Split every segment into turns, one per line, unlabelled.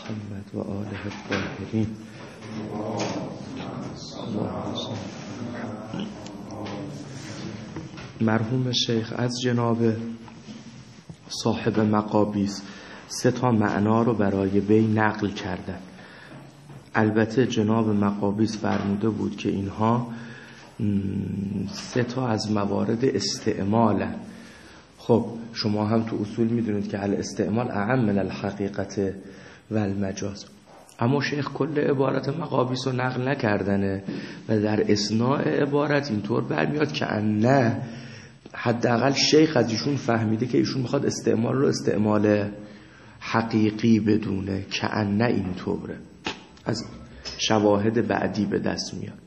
محمد و آله الطاهرین. مرحوم شیخ از جناب صاحب مقابیس 3 معنا رو برای وی نقل کردن. البته جناب مقابیس فرموده بود که اینها 3 از موارد استعمالن. خب شما هم تو اصول میدونید که الاستعمال اعم من الحقیقت و المجاز، اما شیخ کل عبارت مقابیس رو نقل نکردنه و در اثناء عبارت اینطور برمیاد که نه، حداقل شیخ از ایشون فهمیده که ایشون میخواد استعمال رو استعمال حقیقی بدونه، که نه اینطوره، از شواهد بعدی به دست میاد.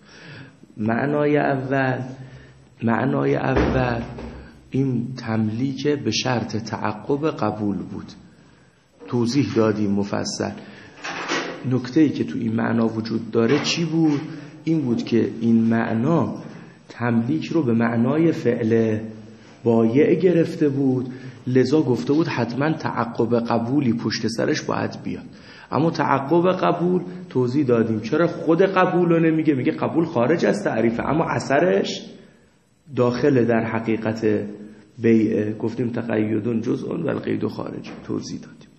معنای اول این تملیک به شرط تعقب قبول بود، توضیح دادیم مفصل. نکته‌ای که تو این معنا وجود داره چی بود؟ این بود که این معنا تملیک رو به معنای فعل بایع گرفته بود، لذا گفته بود حتما تعقب قبولی پشت سرش باید بیاد. اما تعقب قبول توضیح دادیم چرا خود قبول رو نمیگه، میگه قبول خارج از تعریفه اما اثرش داخل در حقیقت بیعه. گفتیم تقیدون جزء و القید خارج، توضیح دادیم.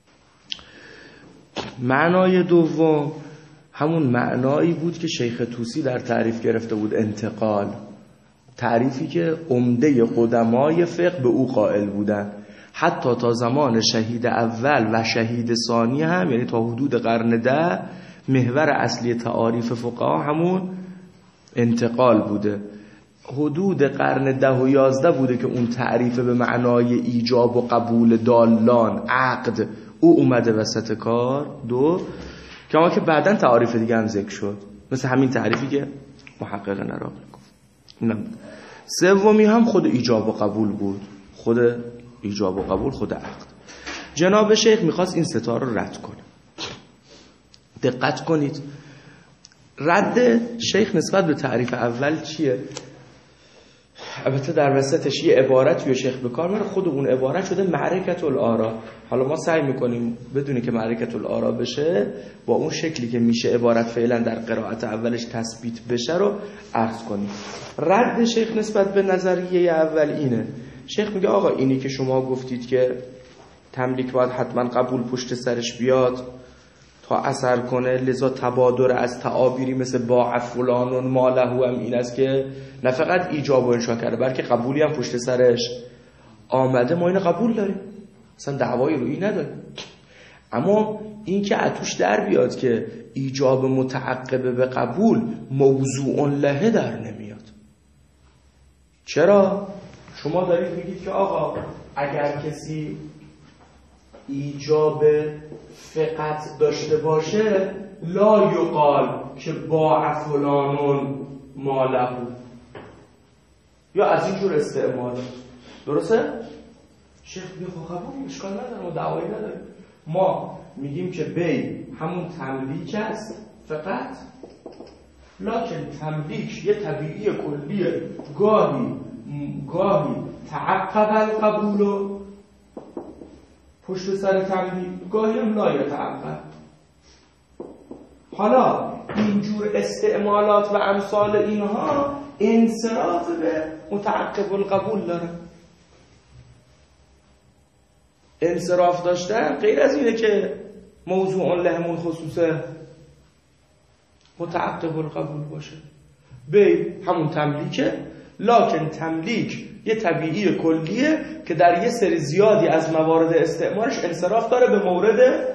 معنای دوم همون معنایی بود که شیخ طوسی در تعریف گرفته بود، انتقال، تعریفی که عمده قدمای فقه به او قائل بودن، حتی تا زمان شهید اول و شهید ثانی هم، یعنی تا حدود قرن 10 محور اصلی تعاریف فقها همون انتقال بوده. حدود قرن 10 و 11 بوده که اون تعریف به معنای ایجاب و قبول دالان عقد او اومده وسط کار. کما که بعداً تعاریف دیگه هم ذکر شد، مثل همین تعریفی که محقق نراقی گفت. سومی هم خود ایجاب و قبول بود، خود ایجاب و قبول، خود عقد. جناب شیخ میخواست این 3 رو رد کنه. دقت کنید، رد شیخ نسبت به تعریف اول چیه؟ البته در وسطش یه عبارتی شیخ به کار میاره، خود اون عبارت شده معرکت الآراء. حالا ما سعی میکنیم بدونی که معرکت الآراء بشه با اون شکلی که میشه عبارت فعلا در قرائت اولش تثبیت بشه رو عرض کنیم. رد شیخ نسبت به نظریه اول اینه. شیخ میگه آقا اینی که شما گفتید که تملیک باید حتما قبول پشت سرش بیاد تا اثر کنه، لذا تبادر از تعابیری مثل باع فلان ماله هم این است که نه فقط ایجاب و انشا کرده بلکه قبولی هم پشت سرش آمده. ما اینو قبول داریم، اصلا دعوایی روی نداریم، اما این که اتوش در بیاد که ایجاب متعقب به قبول موضوع لهه در نمیاد. چرا؟ شما دارید میگید که آقا اگر کسی ایجاب فقط داشته باشه لا یقال که باع فلانون ماله، یا از اینجور استعمال. درسته؟ شیخ میگه خب قبول، اشکال نداره، ما دعوایی نداریم. ما میگیم که بی همون تملیک است فقط، لکن تملیک یه طبیعی کلیه، گاهی تعقب القبول پشت سر تملیک، گاهی هم لا یتعقب. حالا اینجور استعمالات و امثال اینها انصراف به متعقب القبول داره. انصراف داشتن غیر از اینه که موضوع لهمون خصوصه متعقب القبول باشه. به همون تملیکه، لکن تملیک یه طبیعی کلیه که در یه سری زیادی از موارد استعمالش انصراف داره به مورد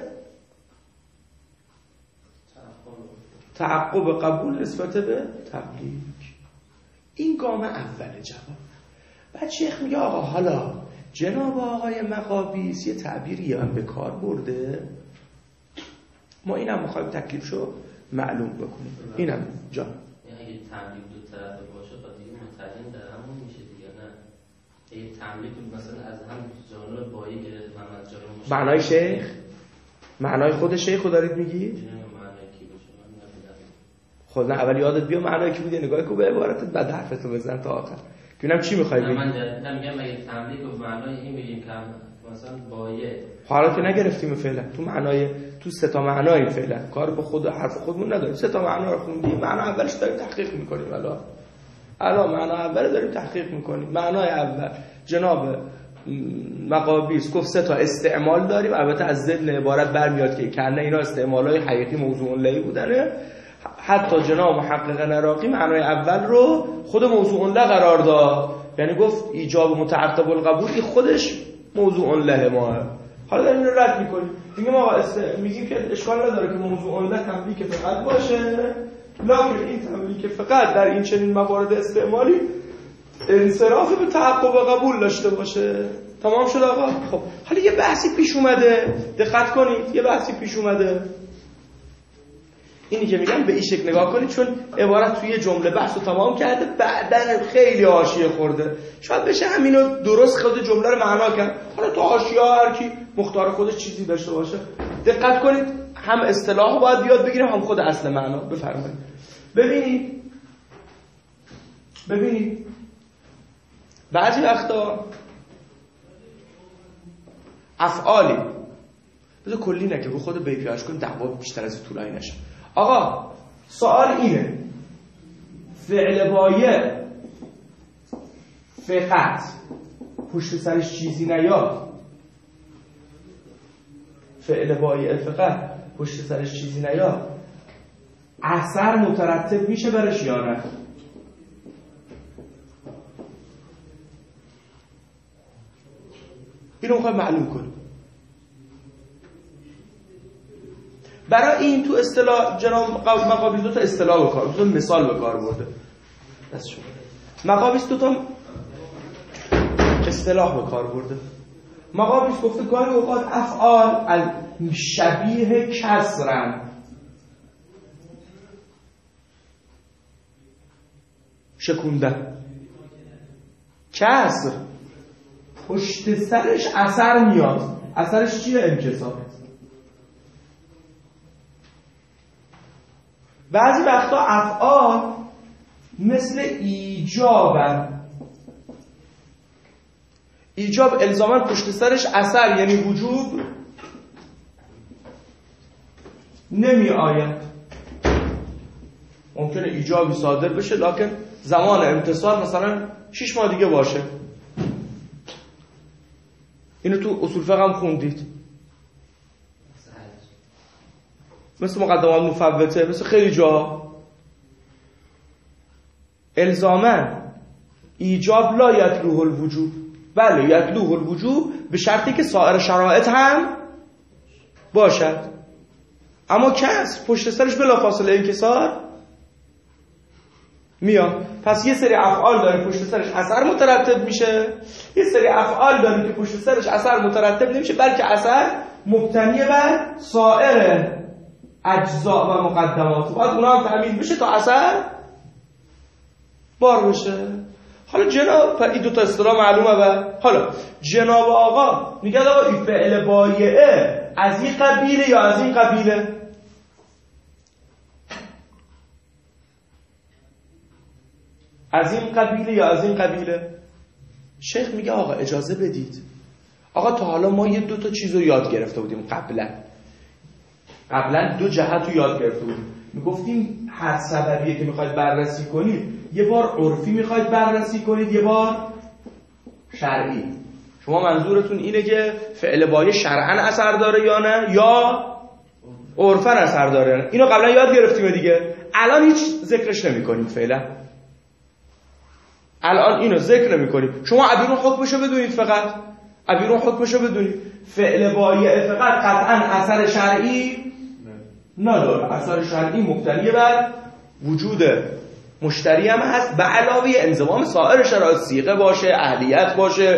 تعقب قبول نسبت به تملیک. این گام اول جواب. بعد شیخ میگه آقا حالا جناب آقای مقابیس یه تعبیری هم به کار برده، ما اینم میخوایم تکلیفشو معلوم بکنیم. اینم جان
یعنی اگه تملیک دو طرفه باشه خب دیگه متعین در همون میشه دیگه، نه اگه تملیک مثلا از هم جانب بایی گرفت محمد جانب
معنای شیخ، معنای خود شیخ رو دارید میگید؟
معنای کی باشه من نمیدونم.
خود نه اول یادت بیا معنای کی بود، نگاه کو به عبارتت بعد حرفتو بزن تا آخر. ببینم چی میخوای بگی.
من میگم اگه تملیک و معنای این میگیم که مثلا بایه
حالا که نگرفتیم فعلا تو سه تا معنای فعلا کار به خود حرف خودمون نداریم. سه تا معنا رو خوندیم، معنا اولش داریم تحقیق میکنیم. الان معنا اول داریم تحقیق میکنیم. معنای اول جناب مقابیس گفت سه تا استعمال داریم، البته از ضمن عبارت برمیاد که کنه اینا استعمالای حقیقی موضوع لهی بودنه. حتی جناب محقق عراقی معنای اول رو خود موضوع له قرار داد، یعنی گفت ایجاب متعقب القبول این خودش موضوع له ما. حالا داریم اینو رد میکنیم، میگیم آقا میگیم که اشکال نداره که موضوع له تملیک فقط باشه، لکن این تملیک فقط در این چنین موارد استعمالی انصراف به تحقق و قبول داشته باشه. تمام شد آقا. خب حالا یه بحثی پیش اومده، دقت کنید، یه بحثی پیش اومده. اینی که میگم به این شکل نگاه کنید، چون عبارت توی جمله بحث رو تمام کرده، بعدن خیلی حاشیه خورده، شاید بشه همینو درست خود جمله رو معنا کرد. حالا تو حاشیه هر کی مختار خودش چیزی داشته باشه. دقت کنید، هم اصطلاح باید بیاد بگیریم، هم خود اصل معنا. بفرمایید. ببینید بعضی وقتا افعالی بذار کلی نکه رو خود بیپیاش کن، دعوا بیشتر از طولانی نشه. آقا سوال اینه، فعل بایع فقط پشت سرش چیزی نیاد، فعل بایع فقط پشت سرش چیزی نیاد، اثر مترتب میشه برش یا نه؟ اینو میخوایم معلوم کنیم. برای این تو اصطلاح جناب مقابیس دو تا اصطلاح بکار، دو تا مثال بکار برده. مقابیس دو تا اصطلاح بکار برده. مقابیس گفته گاهی اوقات افعال شبیه کسرن، شکوندن. کسر پشت سرش اثر میاد. اثرش چیه؟ انکسار. بعضی وقتا افعال مثل ایجابن. ایجاب الزاما پشت سرش اثر یعنی وجوب نمی آید. ممکنه ایجابی صادر بشه لکن زمان امتصال مثلا 6 ماه دیگه باشه. اینو تو اصول فقه هم خوندید، مثل مقدمات مفوته، مثل خیلی جا. الزاماً ایجاب لا یتلوه الوجوب، بله یتلوه الوجوب به شرطی که سایر شرایط هم باشد، اما کس پشت سرش بلافاصله انکسار میاد. پس یه سری افعال داریم پشت سرش اثر مترتب میشه، یه سری افعال داریم که پشت سرش اثر مترتب نمیشه، بلکه اثر مبتنی بر سایر اجزاء و مقدمات، باید اونا هم تأمین بشه تا اثر بار بشه. حالا جناب این دو تا اصطلاح معلومه. و حالا جناب آقا میگه آقا این فعل بایعه از این قبیله یا از این قبیله؟ از این قبیله یا از این قبیله؟ شیخ میگه آقا اجازه بدید، آقا تا حالا ما یه دو تا چیز رو یاد گرفته بودیم. قبلا دو جهت رو یاد گرفته بودیم. میگفتیم هر سببیه که میخواید بررسی کنید، یه بار عرفی میخواید بررسی کنید، یه بار شرعی. شما منظورتون اینه که فعل بایع شرعاً اثر داره یا نه، یا عرفاً اثر داره؟ اینو قبلا یاد گرفتیم دیگه، الان هیچ ذکرش نمی‌کنیم. فعلا الان اینو ذکر نمی‌کنیم. شما عبیرون حکمشو بدونید، فقط عبیرون حکمشو بدونید. فعل بایع فقط قطعاً اثر شرعی نداره. اثر شرعی مبتنی بر وجود مشتری هم هست، به علاوه انضمام سایر شرایط، صیغه باشه، اهلیت باشه،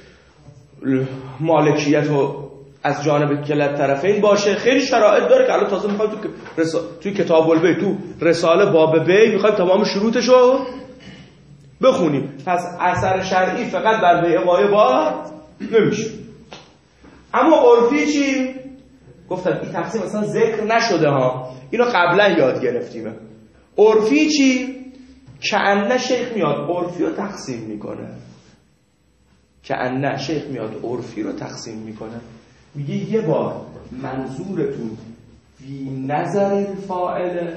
مالکیت و از جانب کلا طرفین باشه. خیلی شرایط داره که الان تازه میخوایم توی کتاب البیع، تو رساله باب بیع میخوایم تمام شروطشو بخونیم. پس اثر شرعی فقط بر بیع بار نمیشه. اما عرفی چی؟ گفتم این تقسیم اصلا ذکر نشده ها، اینو قبلا یاد گرفتیم. عرفی چی؟ که انه شیخ میاد عرفی رو تقسیم میکنه. که ان شیخ میاد عرفی رو تقسیم میکنه، میگه یه بار منظورتون فی نظر الفاعل،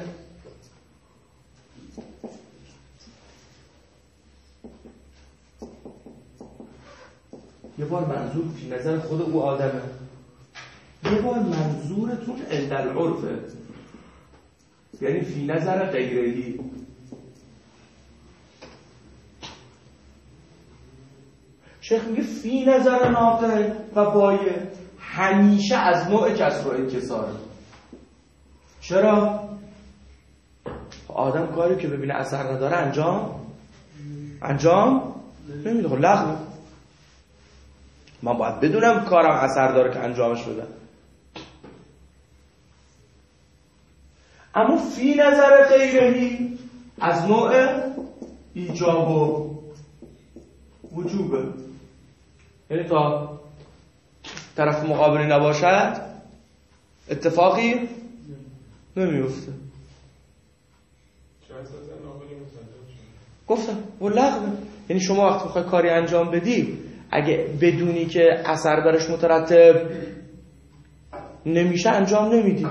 یه بار منظور فی نظر خود او آدمه، یه بار منظورتون عند العرفه، یعنی فی نظر غیرهی. شیخ میگه فی نظر ناقل و بایه همیشه از نوع کسر و انکساره. چرا؟ آدم کاری که ببینه اثر نداره انجام نمیده، خب لغوه. من باید بدونم کارم اثر داره که انجامش بدم. اما فی نظر غیرهی از نوع ایجاب و وجوبه، یعنی تا طرف مقابلی نباشد اتفاقی نمیفته. گفتم و لغوه، یعنی شما وقتی بخوای کاری انجام بدی اگه بدونی که اثر برش مترتب نمیشه انجام نمیدی.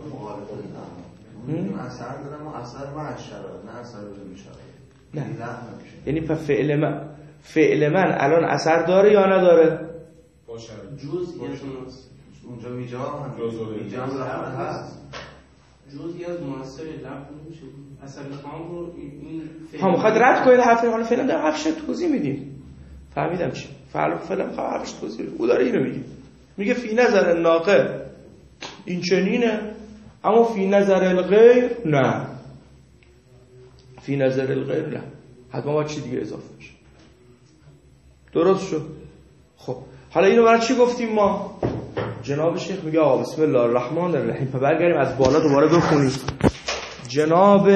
اثر دارم و اثر معشره، نه اثر نمیشه.
نه، یعنی فعل من الان اثر داره یا نداره؟
باشه. جزئیاتونست
اونجا میجام هست.
جزئیات مناسب لفظ نمیشه. اصلا میخوام رو این
ها میخواد رد کنید حرف، حالا فعلا دارم حرفش توضیح میدیم. فهمیدم چی؟ فعلا میخوام حرفش توضیح بدم. او داره اینو میگه فی نظر ناقل این چنینه، اما فی نظر الغیر نه. فی نظر الغیر نه، حتما باید چی دیگه اضافه بشه. درست شد؟ خب حالا اینو برای چی گفتیم ما؟ جناب شیخ میگه آقا بسم الله الرحمن الرحیم. برگردیم از بالا دوباره بخونیم. جناب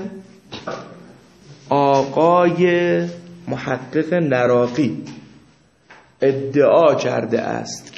آقای محقق نراقی ادعا کرده است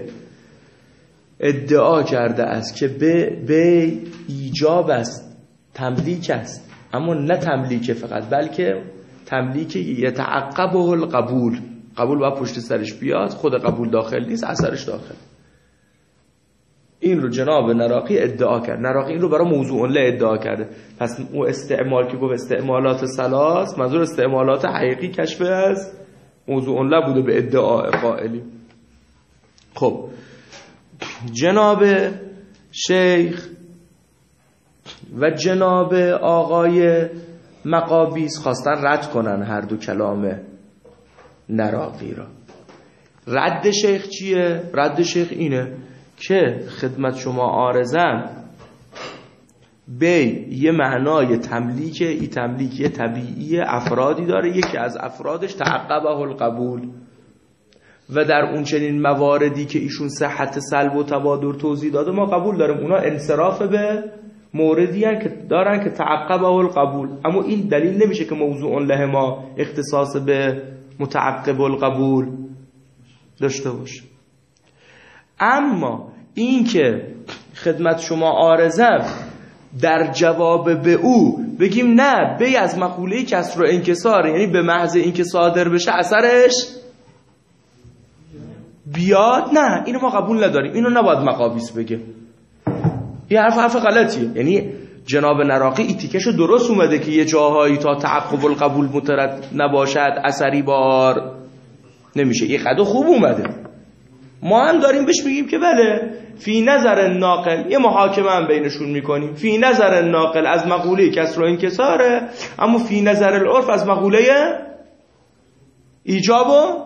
که به ایجاب است، تملیک است، اما نه تملیک فقط، بلکه تملیک یتعقبه القبول. قبول باید پشت سرش بیاد، خود قبول داخل نیست، اثرش داخل. این رو جناب نراقی ادعا کرد. نراقی این رو برای موضوع له ادعا کرده. پس او استعمال که گفت استعمالات ثلاث، منظور استعمالات حقیقی کشف از موضوع له بوده به ادعاء قائلی. خب جناب شیخ و جناب آقای مقابیس خواستن رد کنن هر دو کلام نراقی را. رد شیخ چیه؟ رد شیخ اینه که خدمت شما عارضم به یه معنای تملیک، ای تملیک یه طبیعی افرادی داره، یکی از افرادش تعقبه القبول، و در اون چنین مواردی که ایشون صحت سلب و تبادر توضیح داده ما قبول داریم اونا انصراف به موردی هن که دارن که تعقبه القبول، اما این دلیل نمیشه که موضوع له ما اختصاص به متعقب القبول داشته باشه. اما این که خدمت شما عارضم در جواب به او بگیم نه بی از مقوله کسر و انکسار، یعنی به محض اینکه صادر بشه اثرش بیاد، نه اینو ما قبول نداریم، اینو نباید مقابیس بگه. این حرف غلطیه. یعنی جناب نراقی ایتیکشو درست اومده که یه جاهایی تا تعقب القبول مترد نباشد اثری بار نمیشه. این قدو خوب اومده. ما هم داریم بهش میگیم که بله فی نظر ناقل، یه محاکمه هم بینشون میکنیم. فی نظر ناقل از مقوله کسر و انکساره، اما فی نظر العرف از مقوله ایجاب و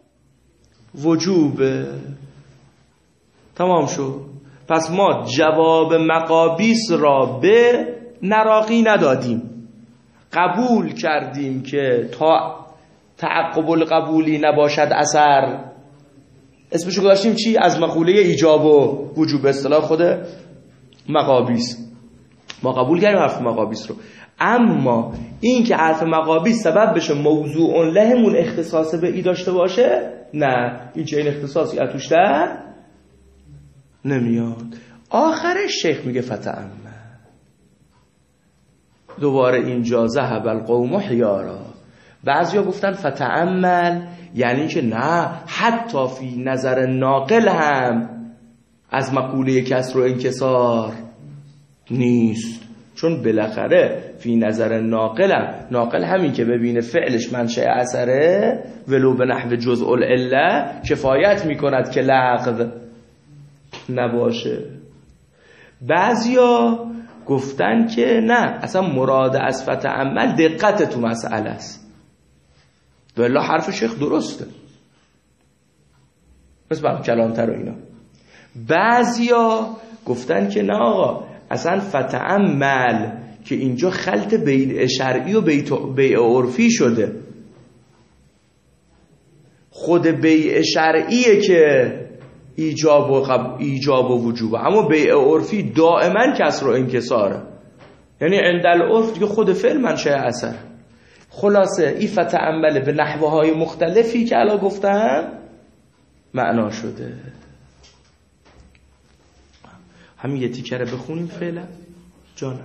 وجوبه. تمام شد. پس ما جواب مقابیس را به نراقی ندادیم، قبول کردیم که تا تعقب القبولی نباشد اثر، اسمشو گذاشتیم چی؟ از مقوله ایجاب و وجوب، اصطلاح خود مقابیس. ما قبول کردیم حرف مقابیس رو، اما این که حرف مقابیس سبب بشه موضوع لهمون اختصاص به ای داشته باشه، نه، این چه این اختصاصی اتوش در نمیاد. آخرش شیخ میگه فتأمل. دوباره اینجا ذهب القوم حیارا. بعضیا گفتن فتأمل یعنی که نه حتی فی نظر ناقل هم از مقوله کسر و انکسار نیست، چون بالاخره فی نظر ناقل همین که ببینه فعلش منشأ اثره ولو به نحو جزء العله کفایت میکند که لغو نباشه. بعضیا گفتن که نه، اصلا مراد از فتأمل دقت تو مسئله است، والله حرف شیخ درسته بس برام کلانتر و اینا. بعضیا گفتن که نه آقا، اصلا فتأمل که اینجا خلط بیع شرعی و بیع عرفی شده، خود بیع شرعیه که ایجاب و وجوبه، اما بیع عرفی دائما کسر و انکساره، یعنی عند العرف دیگه خود فعل منشأ اثر. خلاصه این فتأمل به نحوهای مختلفی که الان گفتم معنا شده. همین یه تیکه رو بخونیم فعلا جانم.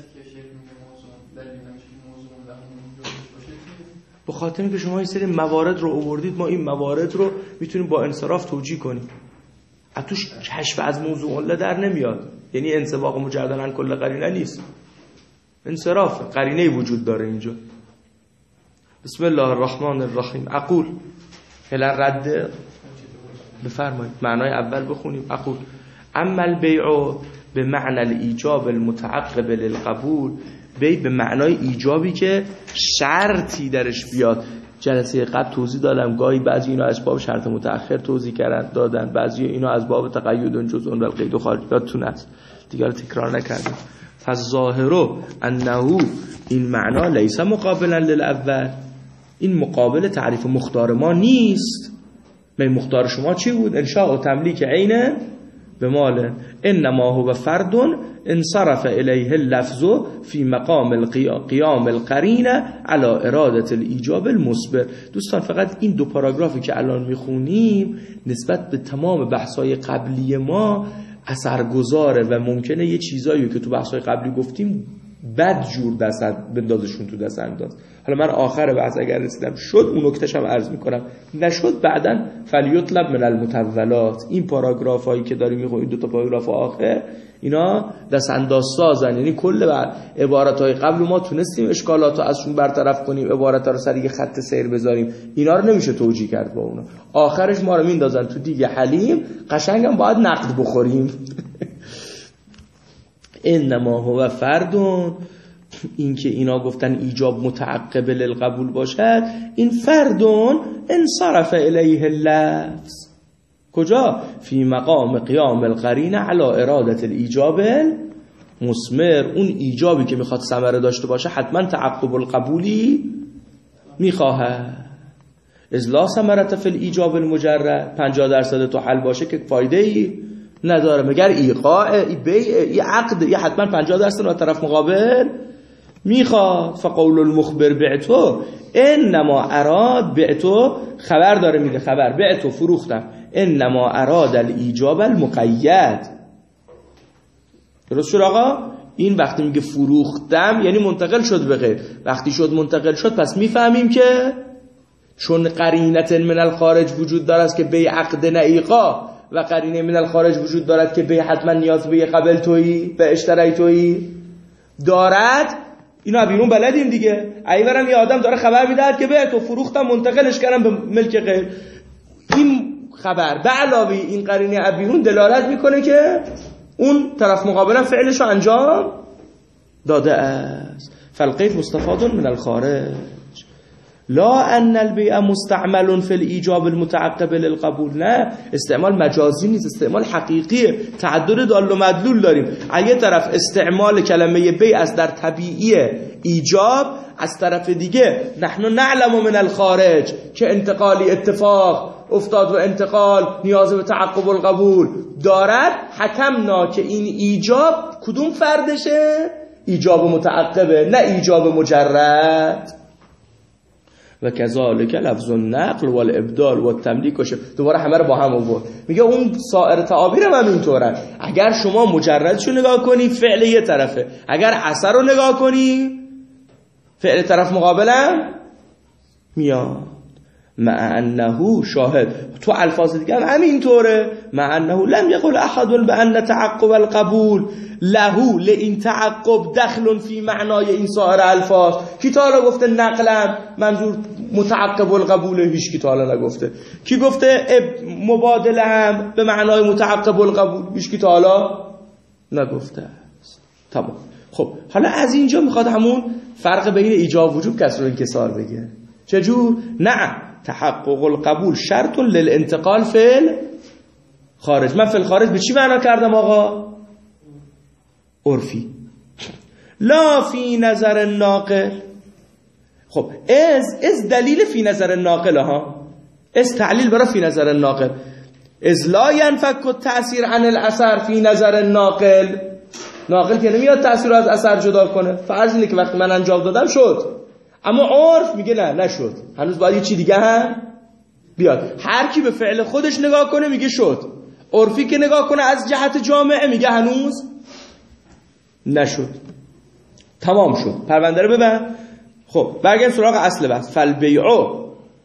به خاطر اینکه شما این سری موارد رو آوردید، ما این موارد رو میتونیم با انصراف توجیه کنیم، توش کشف از موضوع الله در نمیاد، یعنی انسباق مجردن عن کل قرینه نیست، انصراف قرینه وجود داره اینجا. بسم الله الرحمن الرحیم. اقول هلا رد بفرمایید، معنای اول بخونیم. اقول اما البیع به معنی الایجاب المتعقب للقبول، بیع به معنای ایجابی که شرطی درش بیاد. جلسه قبل توضیح دادم گاهی بعضی اینا از باب شرط متأخر توضیح دادن، بعضی اینا از باب تقید جزء و القید و خارجیاتتون است، دیگه رو تکرار نکردم. فالظاهر انه این معنا لیس مقابلا للاول، این مقابل تعریف مختار ما نیست. مختار شما چی بود؟ انشاء و تملیک عین به مال. انما هو فرد انصرف الیه اللفظ فی مقام قیام القرینه علی اراده الایجاب المسبر. دوستان فقط این دو پاراگرافی که الان میخونیم نسبت به تمام بحث‌های قبلی ما اثرگذاره و ممکنه یه چیزایی که تو بحث‌های قبلی گفتیم بد جور دست بندازشون تو دست انداز. حالا من آخر بحث اگر رسیدم شد اون نکتهش هم عرض میکنم، نشد بعداً فلیطلب من المتولات. این پاراگراف هایی که داریم میخونیم، این دو تا پاراگراف آخر، اینا دست انداز سازن، یعنی کل عبارت های قبل ما تونستیم اشکالات رو ازشون برطرف کنیم، عبارت ها رو سر یه خط سیر بذاریم، اینا رو نمیشه توجیه کرد با اونا. آخرش ما رو میندازن تو دیگه حلیم، قشنگم باید نقد بخوریم. انما هو فردون، این که اینا گفتن ایجاب متعقب للقبول باشد، این فردون انصرف الیه اللفظ. کجا؟ فی مقام قیام القرینه علی اراده الایجاب المثمر. اون ایجابی که میخواد ثمره داشته باشه حتما تعقب القبولی میخواهد. از لا ثمرة فی الایجاب المجرد، 50% تو حل باشه که فایده ای نداره، مگر ایقاع بیع عقد یه حتما 50% رو طرف مقابل میخواد. فقول المخبر بعتو انما اراد، بعتو خبر داره میده، خبر بعتو فروختم، انما اراد الایجاب المقید. درست شد آقا؟ این وقتی میگه فروختم یعنی منتقل شد به غیر، وقتی شد منتقل شد پس میفهمیم که چون قرینت من الخارج وجود دارد که بیع عقد نه ایقاع، و قرینه من الخارج وجود دارد که بیع حتما نیاز به قبل تویی به اشترای تویی دارد. اینا بیرون بلدیم دیگه. ایورم یه آدم داره خبر میدهد که به تو فروختم، منتقلش کردم به ملک غیر. این خبر به علاوه این قرینه بیرون دلالت میکنه که اون طرف مقابلم فعلشو انجام داده است. فالقید مستفاد من الخارج، لا ان البیع مستعمل فی الایجاب المتعقب للقبول. نه، استعمال مجازی نیست، استعمال حقیقیه. تعدد دال و مدلول داریم. اگه طرف استعمال کلمه بیع از در طبیعی ایجاب، از طرف دیگه نحن نعلم من الخارج که انتقالی اتفاق افتاد و انتقال نیاز به تعقب القبول دارد، حکمنا که این ایجاب کدوم فردشه؟ ایجاب متعقبه، نه ایجاب مجرد. و کذالک لفظ النقل والابدال والتملیک. دوباره همه رو با هم آورد، میگه اون سایر تعابیر هم اینطوره. اگر شما مجردشو نگاه کنی فعل یه طرفه، اگر اثر رو نگاه کنی فعل طرف مقابلم میاد. مع انه شاهد. تو الفاظ دیگه هم همینطوره. مع انه لم یقل احد بان تعقب القبول له لئن تعقب دخل فی معنای این سایر الفاظ. کی تا حالا گفته نقلا منظور متعقب القبول؟ هیچ کی تا حالا نگفته. کی گفته مبادله هم به معنای متعقب القبول؟ هیچ کی تا حالا نگفته. تمام. خب حالا از اینجا میخواد همون فرق بین ایجاب وجوب کسر و انکسار بگه. چجور؟ نه، تحقق القبول شرط للانتقال فی خارج. من فی الخارج به چی معنا کردم آقا؟ عرفی. لا فی نظر الناقل. خب از دلیل فی نظر الناقل ها، از تعلیل برای فی نظر الناقل. از لا ینفک التأثیر عن الاثر فی نظر الناقل. ناقل که نمیاد تأثیر رو از اثر جدا کنه. فرض اینه که وقتی من انجام دادم شد، اما عرف میگه نه نشد، هنوز باید یه چی دیگه هم بیاد. هر کی به فعل خودش نگاه کنه میگه شد، عرفی که نگاه کنه از جهت جامعه میگه هنوز نشد. تمام شد. پرونده رو ببند. خب برگردیم سراغ اصل بحث. فالبیعو،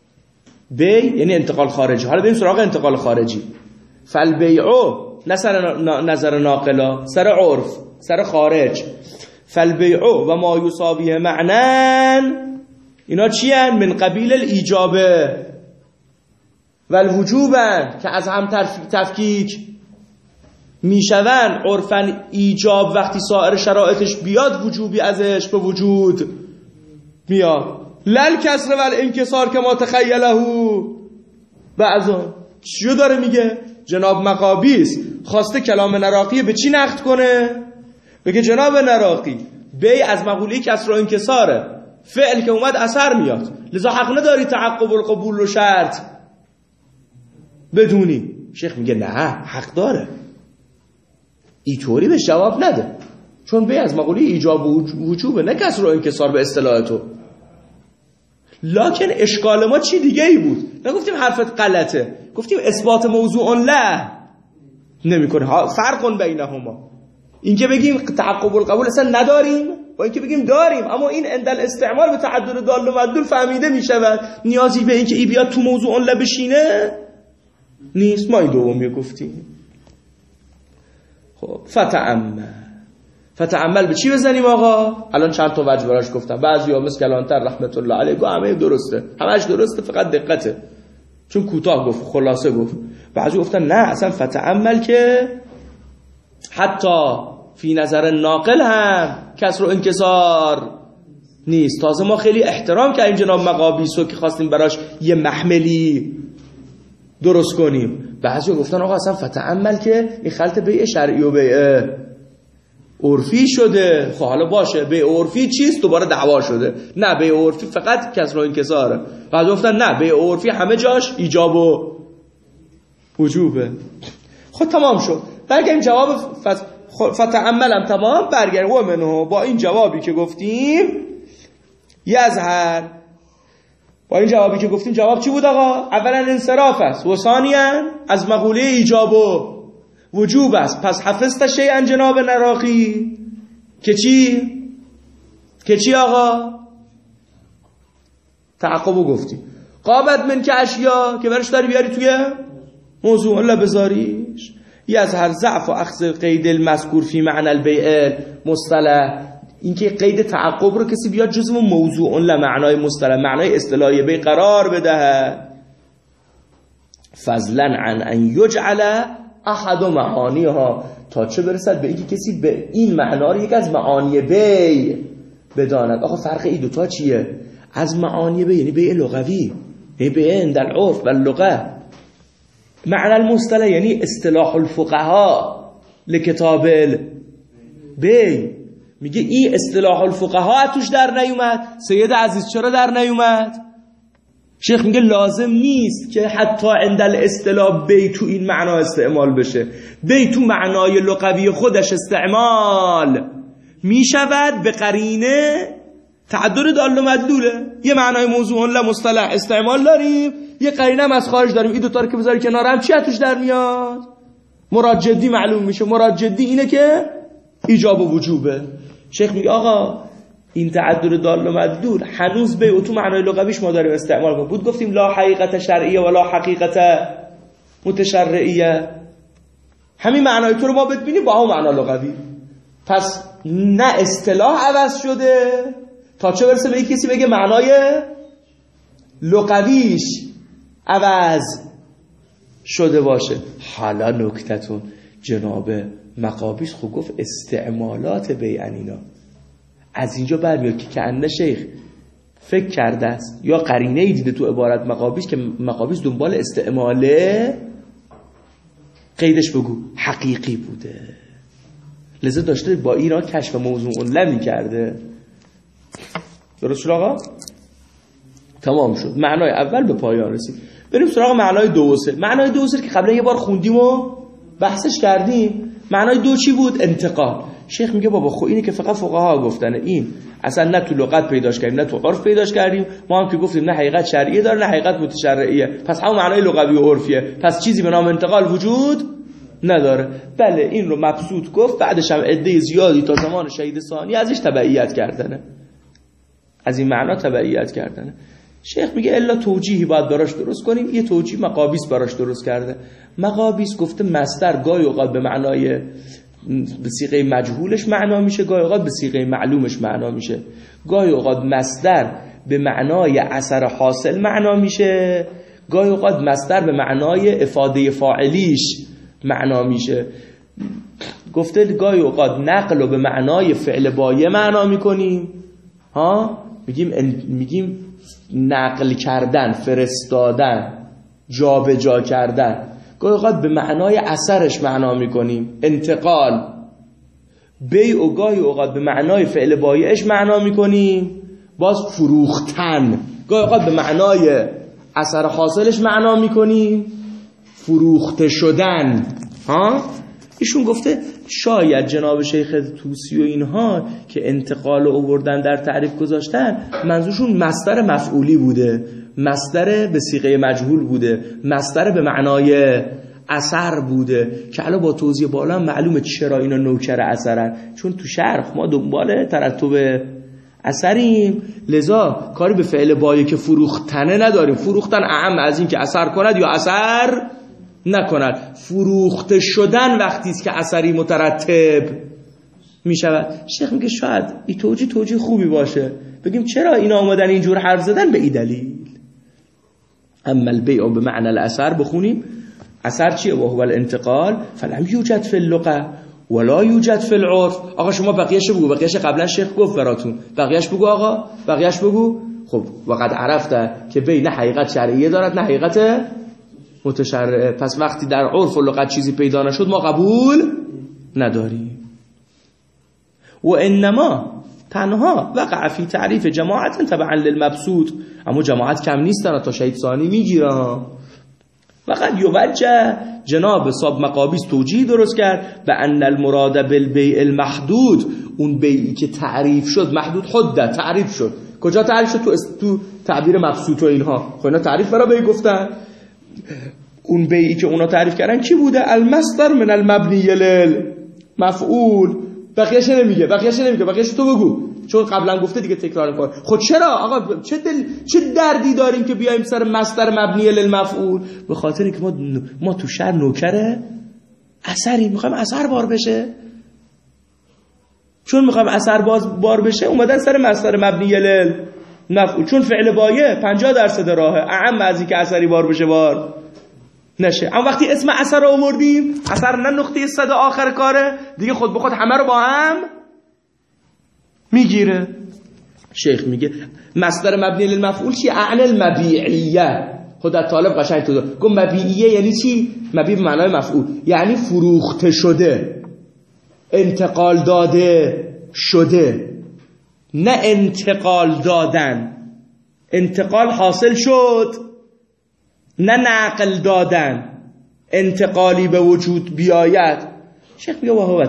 بی یعنی انتقال خارجی. حالا بریم سراغ انتقال خارجی. فالبیعو نه سر نظر ناقلا، سر عرف، سر خارج. فالبیعو و ما یساویه معنن، اینا چی هن؟ من قبیل الایجابه و الوجوبن که از هم تفکیک میشون. عرفن ایجاب وقتی سایر شرایطش بیاد وجوبی ازش به وجود میاد. لل کسر و الانکسار که ما تخیله بعضا. چیو داره میگه؟ جناب مقابیس خواسته کلام نراقی به چی نقد کنه؟ بگه جناب نراقی بی از مقوله کسر و انکساره، فعل که اومد اثر میاد، لذا حق نداری تعقب القبول رو شرط بدونی. شیخ میگه نه، حق داره. اینطوری بهش جواب نده، چون بی از مقوله ایجاب و وجوبه، نه کسر و انکسار به اصطلاح تو. لکن اشکال ما چی دیگه ای بود؟ نگفتیم حرفت غلطه، گفتیم اثبات موضوع له نمیکنه. فرق بینهما، این که بگیم تعقب القبول اصلا نداریم با این که بگیم داریم، اما این اندل استعمال به تعدد دال و مدلول فهمیده میشود. نیازی به این که ای بیاد تو موضوع له بشینه نیست. ما این دومی گفتیم. خب فتعمل به چی بزنیم آقا؟ الان چند تا وجه براش گفتم. بعضیا مثل کلانتر رحمت الله علیه گفت همه درسته، همش درسته، فقط دقته، چون کوتاه گفت خلاصه گفت. بعضی گفتن نه، اصلا فتعمل که حتی فی نظر ناقل هم کسر و انکسار نیست. تازه ما خیلی احترام کردیم جناب مقابیسو که خواستیم براش یه محملی درست کنیم. بعضی گفتن آقا اصلا فتعمل که این خلط بیع شرعی و بیع عرفی شده. خب حالا باشه، بیع عرفی چیست؟ دوباره دعوا شده. نه، بیع عرفی فقط کسر و انکساره. بعضی گفتن نه، بیع عرفی همه جاش ایجاب و وجوبه. خب تمام شد. برگردیم جواب فتعملم تمام. برگردیم و منو با این جوابی که گفتیم یظهر. با این جوابی که گفتیم جواب چی بود آقا؟ اولا انصراف است و ثانیا از مقوله ایجاب و وجوب است. پس حفظت شیئا جناب نراقی که چی آقا؟ تعقبو گفتی. قابت من که اشیا که برش داری بیاری توی موضوع الله بذاریش. یظهر ضعف و اخذ قید المذکور فی معنی البیع مصطلح. اینکه قید تعقب رو کسی بیاد جزو موضوع له معنای مصطلح، معنای اصطلاحی بی قرار بده. فضلا عن ان یجعل احد معانیها، تا چه برسد به اینکه کسی به این معنا رو یک از معانی بی بداند. آقا فرق این دوتا چیه؟ از معانی بی یعنی بیع لغوی، یعنی بیع عند العرف و اللغه. معنی المصطلح یعنی اصطلاح الفقها لکتاب بی. میگه این اصطلاح الفقها توش در نیومد. سید عزیز چرا در نیومد؟ شیخ میگه لازم نیست که حتی عند الاصطلاح بی تو این معنا استعمال بشه. بی تو معنای لغوی خودش استعمال میشود به قرینه تعدد دال و مدلوله. یه معنای موضوع له مصطلح استعمال داریم، یه قرینه هم از خارج داریم. این دوتا رو که بذاری کنار هم چی توش در میاد؟ مراد جدی معلوم میشه. مراد جدی اینه که ایجاب و وجوبه. شیخ میگه آقا این تعدد دال و مدلول هنوز بیع تو معنای لغویش ما داریم استعمال کنیم. بود گفتیم لا حقیقت شرعیه ولا حقیقت متشرعیه، همین معنای تو رو ما ببینیم با هم معنا لغوی. پس نه اصطلاح عوض شده تا چه برسه به کسی بگه معنای لغویش عوض شده باشه. حالا نکتتون جناب مقابیس خب گفت استعمالات بیعنینا، از اینجا برمیاد که کأنه شیخ فکر کرده است یا قرینه ای دیده تو عبارت مقابیس که مقابیس دنبال استعماله قیدش بگو حقیقی بوده، لذا داشته با اینا کشف موضوع لمی کرده. درست شد آقا؟ تمام شد، معنای اول به پایان رسید. بریم سراغ معنای دو و سه. معنای دو و سه که قبلا یه بار خوندیم و بحثش کردیم. معنای دو چی بود؟ انتقال. شیخ میگه بابا خب اینه که فقط فقها گفتنه، این اصلا نه تو لغت پیداش کردیم نه تو عرف پیداش کردیم، ما هم که گفتیم نه حقیقت شرعیه داره نه حقیقت متشرعیه، پس همون معنای لغوی و عرفیه، پس چیزی به نام انتقال وجود نداره. بله این رو مبسوط گفت، بعدش هم عده زیادی تا زمان شهید ثانی ازش تبعیت کردنه، از این معنا تبعیت کردنه. شیخ میگه الا توجیهی باید براش درست کنیم. یه توجیه مقابیس براش درست کرده. مقابیس گفته مصدر گاهی اوقات به معنای به صیغه مجهولش معنا میشه، گاهی اوقات به صیغه معلومش معنا میشه، گاهی اوقات مصدر به معنای اثر حاصل معنا میشه، گاهی اوقات مصدر به معنای افاده فاعلیش معنا میشه. گفته گاهی اوقات نقل رو به معنای فعل بایه معنا میکنیم، میگیم نقل کردن، فرستادن، جابجا کردن. گاهی اوقات به معنای اثرش معنا میکنیم، انتقال. بیع و گاهی اوقات به معنای فعل بایعش معنا میکنیم، باز فروختن. گاهی اوقات به معنای اثر حاصلش معنا میکنیم، فروخته شدن. ایشون گفته شاید جناب شیخ طوسی و اینها که انتقال رو آوردن در تعریف گذاشتن منظورشون مصدر مفعولی بوده، مصدر به صیغه مجهول بوده، مصدر به معنای اثر بوده که الان با توضیح بالا معلومه چرا اینا نوکر اثرن، چون تو شرح ما دنبال ترتب اثریم، لذا کاری به فعل بایه که فروختنه نداریم. فروختن اعم از این که اثر کند یا اثر نکند. فروخته شدن وقتی است که اثری مترتب می شود. شیخ میگه شاید این توجیه خوبی باشه، بگیم چرا اینا آمدن اینجور حرف زدن، به این دلیل. اما البیع به معنی الاثر بخونیم، اثر چیه؟ وهو الانتقال فلم یوجد فی اللغه ولا یوجد فی العرف. آقا شما بقیه‌اش بگو، بقیه‌اش قبلا شیخ گفت براتون، بقیه‌اش بگو آقا، بقیه‌اش بگو. خب وقد عرفته که بین حقیقت شرعیه دارد نه حقیقت متشرعه، پس وقتی در عرف و لغت چیزی پیدا نشد ما قبول نداریم. و انما تنها وقع فی تعریف جماعت تبعا للمبسوط، اما جماعت کم نیستن تا شهید ثانی میگیرن. وقد یوجه جناب صاحب مقابیس توجیه درست کرد به ان المراد بالبیع المحدود، اون بیعی که تعریف شد، محدود حده تعریف شد. کجا تعریف شد؟ تو تعبیر مبسوط و اینها. خب اینا تعریف برای بیع گفتن. اون بیعی که اونا تعریف کردن چی بوده؟ المصدر من المبنی للمفعول. بقیه‌اش نمیگه، بقیه‌اش تو بگو، چون قبلا گفته دیگه تکرار می‌کنه. خب چرا آقا چه دردی داریم که بیایم سر مصدر مبنی للمفعول؟ به خاطر اینکه ما تو شهر نوکر اثری می‌خوایم اثر بار بشه، چون می‌خوایم اثر بار بشه اومدن سر مصدر مبنی للمفعول، چون فعل بایه 50% راهه اعم از اینکه اثری بار بشه بار نشه. اما وقتی اسم اثر رو آوردیم، اثر نه نقطه صد آخر کاره دیگه، خود به خود همه رو با هم میگیره. شیخ میگه مصدر مبنی للمفعول چی؟ اعن المبیعیه. خود طالب قشنگ تو گفت مبیعیه یعنی چی؟ مبیع به معنای مفعول، یعنی فروخته شده، انتقال داده شده، نه انتقال دادن. انتقال حاصل شد نه نقل دادن، انتقالی به وجود بیاید. شیخ میگه وهو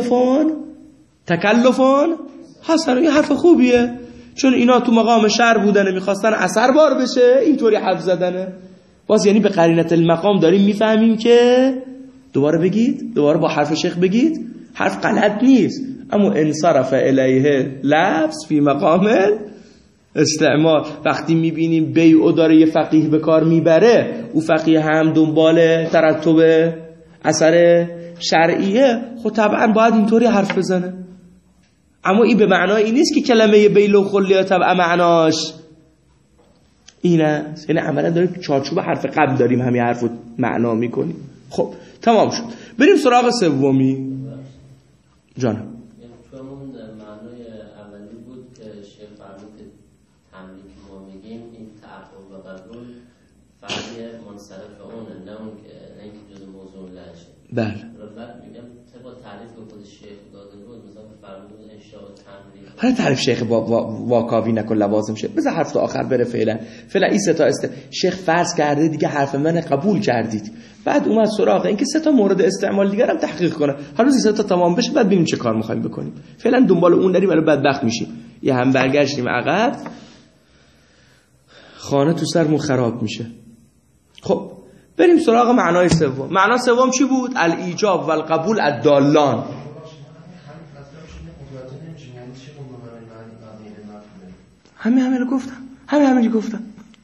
تکلفون حسن. این حرف خوبیه، چون اینا تو مقام شرع بودن میخواستن اثر بار بشه، اینطوری حرف زدنه. باز یعنی به قرینت المقام داریم میفهمیم که دوباره با حرف شیخ بگید، حرف غلط نیست، اما انصرف الیه لفظ فی مقام استعمال. وقتی میبینیم بیع داره یه فقیه به کار میبره، او فقیه هم دنبال ترتب اثر شرعیه، خب طبعا باید اینطوری حرف بزنه. اما این به معنای این نیست که کلمه بیل و خلیه طبعا معناش این است، یعنی عملا داریم چارچوب حرف قبل داریم همین حرف رو معنا میکنیم. خب تمام شد، بریم سراغ سومی. جانم
تو همون معنای اولی بود که شیخ فرمود که تملیک ما میگیم این تعقل و قبول فرقی منصرف اونه، نه اون که نه اینکه جز موضوع لشه.
بله
بعد میگم طبق تعریف که خود شیخ داده بود، مثلا فرمود انشاء تملیک.
حالا تعریف شیخ واکاوی نکن لوازم شه، بذار حرف تا آخر بره. فعلا این سه تا شیخ فرض کرده دیگه حرف من قبول کردید، بعد اومد سراغ اینکه سه تا مورد استعمال دیگر هم تحقیق کنه. حالا سه تا تمام بشه بعد ببینیم چه کار می‌خوایم بکنیم. فعلا دنبال اون نریم، ولی بدبخت میشیم. یه هم برگشتیم عقب، خانه تو سرمون خراب میشه. خب بریم سراغ معنای سوم. معنا سوم چی بود؟ الایجاب و القبول الدالان. همین گفتم.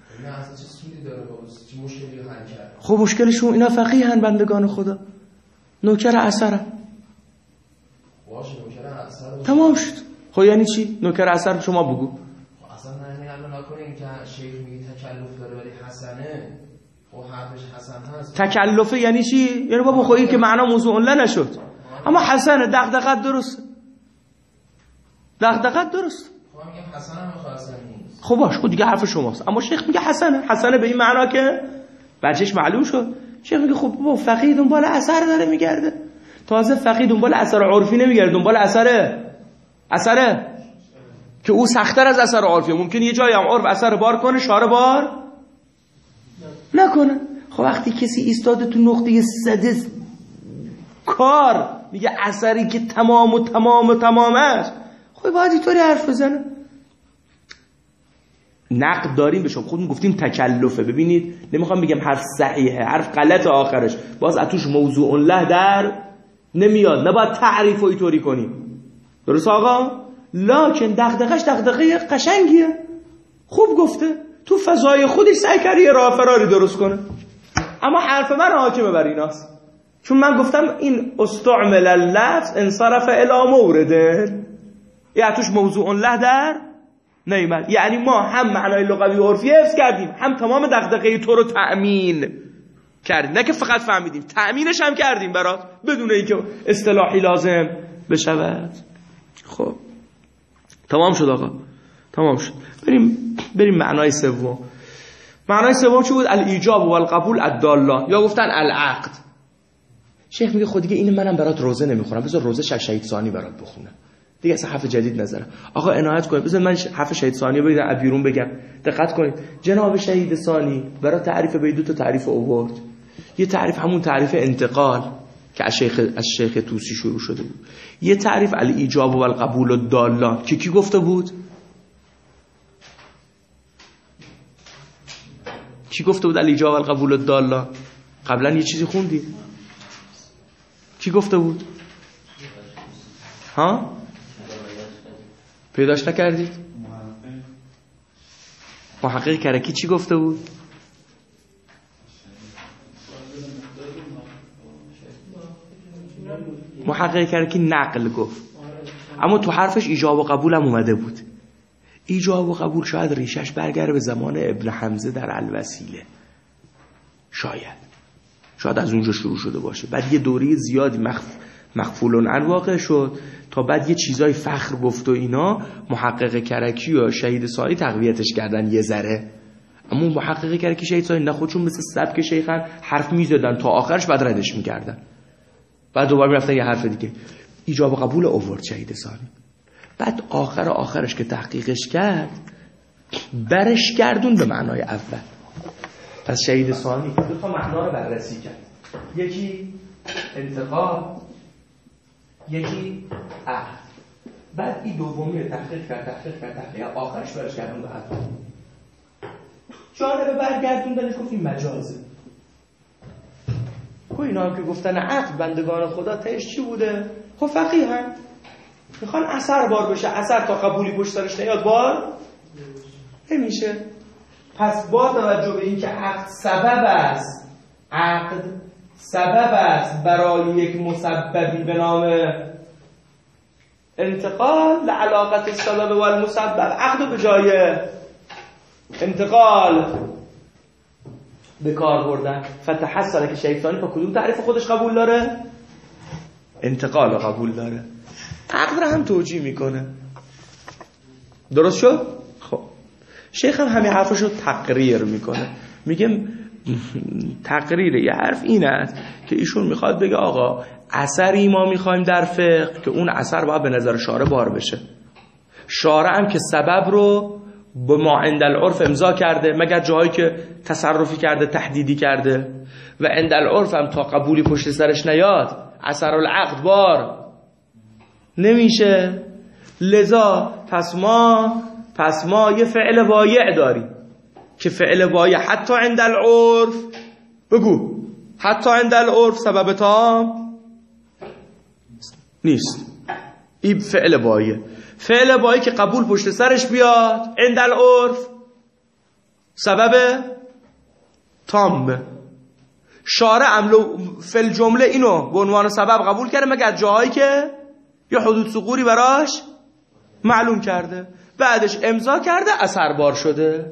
خب مشکلشون اینا فقیهن بندگان خدا، نوکر اثر. تمام شد. خب یعنی چی؟ نوکر اثر شما بگو.
اصلا نه الان نکنیم که شیخ میگه تکلف داره ولی حسنه، خب حرفش حسن هست.
تکلفه یعنی چی؟ یعنی بابا خب این که معنا موضوع له نشد، اما حسنه، دغدغت درست.
خب میگم حسن هم خاصه نیست.
خب باش، خود دیگه حرف شماست. اما شیخ میگه حسنه به این معنا که بچش معلوم شد. شیخ میگه خب بابا فقیه دنبال اثر داره میگرده. تازه فقیه دنبال اثر عرفی نمیگرده، دنبال اثره که او سخت‌تر از اثر عرفیه. ممکنه یه جایی هم عرف اثر بار کنه، شاره بار نکنه. خب وقتی کسی ایستاده تو نقطه صد کار میگه اثری که تمام است، خب باید اینطوری حرف بزنه. نقد داریم به شما، خودمون گفتیم تکلفه. ببینید نمیخوام بگم حرف صحیحه، حرف غلط آخرش، باز اتوش موضوع له در نمیاد، نباید تعریف و اینطوری کنیم. درست آقا؟ لکن دغدغه قشنگیه، خوب گفته، تو فضای خودش سعی کرده یه راه فراری درست کنه. اما حرف من حاکمه بر ایناست، چون من گفتم این استعمل اللفظ انصرف الی مورده، یعنی توش موضوع له در نیامد. یعنی ما هم معنای لغوی و عرفی حفظ کردیم، هم تمام دغدغه تو رو تأمین کردیم. نه که فقط فهمیدیم، تأمینش هم کردیم برات بدون اینکه اصطلاحی لازم بشود. خب تمام شد آقا، تمام شد. بریم معنای سوم. معنای سوم چی بود؟ الایجاب و القبول الدالان، یا گفتن العقد. شیخ میگه خود دیگه این منم برات روزه نمیخورم، بذار روزه شهید ثانی برات بخونم دیگه، اصلا حرف جدید نذارم. آقا عنایت کنید، بذار من حرف شهید ثانی رو بیرون بگم. دقت کنید، جناب شهید ثانی برای تعریف به دو تا تعریف آورد. یه تعریف همون تعریف انتقال که از شیخ طوسی شروع شده بود. یه تعریف الایجاب و القبول الدالان که کی گفته بود؟ کی گفته بود الایجاب و القبول الدالان؟ قبلا یه چیزی خوندی؟ کی گفته بود؟ ها؟ پیداش نکردید؟ محقق کرکی چی گفته بود؟ محقق کرکی نقل گفت، اما تو حرفش ایجاب و قبول هم اومده بود. ایجاب و قبول شاید ریشش برگرده به زمان ابن حمزه در الوسیله، شاید از اونجا شروع شده باشه. بعد یه دوره زیادی مخفول عن واقع شد، تا بعد یه چیزای فخر گفت و اینا محقق کرکی و شهید ثانی تقویتش کردن یه ذره. اما محقق کرکی شهید ثانی نه، خودشون مثل سبک شیخن حرف میزدن تا آخرش، بعد ردش میکردن، بعد دوباره میرفتن یه حرف دیگه. ایجاب و قبول آورد شهید ثانی، بعد آخرش که تحقیقش کرد برش گردون به معنای اول. پس شهید ثانی دو تا معنا رو بررسی کرد، یکی انتقال، یکی عهد. بعد این دومی رو تحقیق کرد، آخرش برش گردون به اول. جانب برگردوندنش گفتیم مجازه. خب اینا هم که گفتن عقل بندگان خدا تهش چی بوده؟ خب فقیه هم میخوان اثر بار بشه. اثر تا قبولی پشت سرش نیاد بار نمیشه. پس با توجه به این که عقد سبب است، عقد سبب است برای یک مسببی به نام انتقال، لعلاقت السبب و المسبب، عقد به جای انتقال به کار بردن. فتحصل که شیخ ثانی با کدوم تعریف خودش قبول داره؟ انتقال رو قبول داره. عقد رو هم توجیه میکنه. درست شد؟ خب شیخ هم همین حرفشو تقریر میکنه. میگم تقریر یه حرف این است که ایشون میخواد بگه آقا اثری ما میخوایم در فقه که اون اثر باید به نظر شارع بار بشه. شارع هم که سبب رو به ما عند العرف امضا کرده مگر جایی که تصرفی کرده تحدیدی کرده، و عند العرف هم تا قبولی پشت سرش نیاد اثر العقد بار نمیشه. لذا پس ما یه فعل وایع داریم که فعل وایع حتی عند العرف، بگو حتی عند العرف سبب تام نیست. این فعل وایع، فعل وایع که قبول پشت سرش بیاد عند العرف سبب تام. شارع عملو فی الجمله اینو به عنوان سبب قبول کرده مگر جاهایی که یا حدود ثغوری براش معلوم کرده، بعدش امضا کرده اثر بار شده.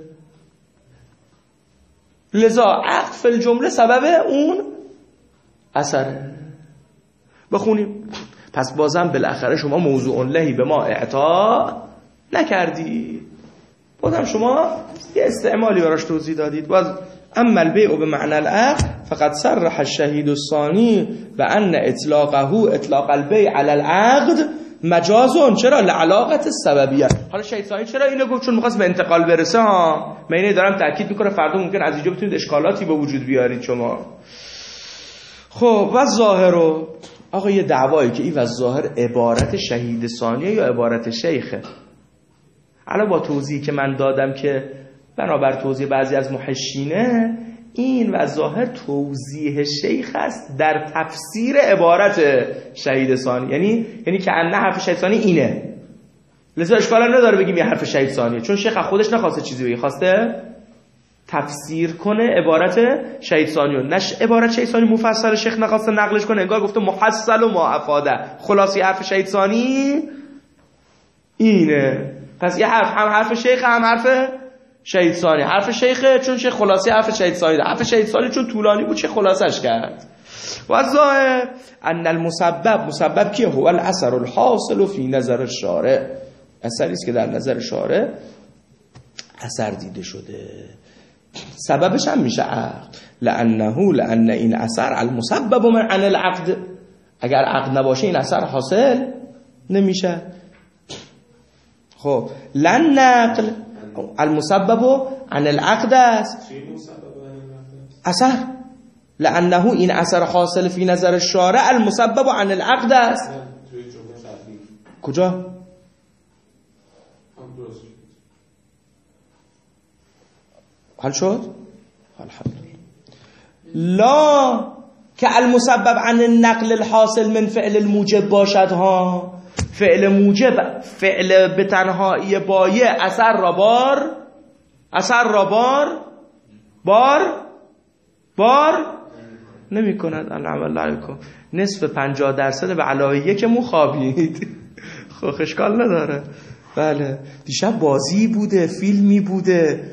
لذا عقد فی الجمله سبب اون اثره. بخونیم. پس بازم بالاخره شما موضوع لهی به ما اعطا نکردی، بازم شما یه استعمالی براش توضیح دادید. باز اما البیع به معنی العقد فقط صرح الشهید الثانی و ان اطلاق البیع علی العقد مجازون. چرا؟ لعلاقت السببیه. حالا شهید ثانی چرا اینو گفت؟ چون می‌خواست به انتقال برسه ها. من اینو دارم تاکید میکنم، فردا ممکن از اینجا بتونید اشکالاتی به وجود بیارید شما. خب و ظاهرو آقا یه دعوایی که این و ظاهر عبارت شهید ثانیه یا عبارت شیخه. الان با توضیحی که من دادم که بنابر توضیح بعضی از محشینه این و ظاهر توضیح شیخ است در تفسیر عبارت شهید ثانی، یعنی که ان حرف شهید ثانی اینه. لذا اشکال نداره بگیم یه حرف شهید ثانیه، چون شیخ خودش نخواسته چیزی بگه، خواسته تفسیر کنه عبارت شهید ثانی. نش عبارت شهید ثانی مفصل شیخ نخواسته نقلش کنه، انگار گفته محصل و ما افاده. خلاصی حرف شهید ثانی اینه. پس یه حرف هم حرف شیخ هم حرف شهید ثانی. حرف شیخه چون شیخ خلاصی حرف شهید ثانی ده. حرف شهید ثانی چون طولانی بود چه خلاصش کرد. و ظاهر ان المسبب کیه؟ هو الاثر الحاصل فی نظر الشارع. اثری است که در نظر شارع اثر دیده شده. سببش هم میشه عقد. لان این اثر المسبب من عن العقد. اگر عقد نباشه این اثر حاصل نمیشه. خب لن نقل المسبب عن العقد است اثر، لانه این اثر حاصل فی نظر الشارع المسبب عن العقد است. کجا؟ حل شد؟ الحمدلله. لا که المسبب عن النقل الحاصل من فعل الموجب باشد ها. فعل موجب، فعل به تنهایی بایع اثر را بار نمی کند. العمل علیکم نصف 50% به علاوه یک مخابید. خب اشکال نداره. بله دیشب بازی بوده، فیلمی بوده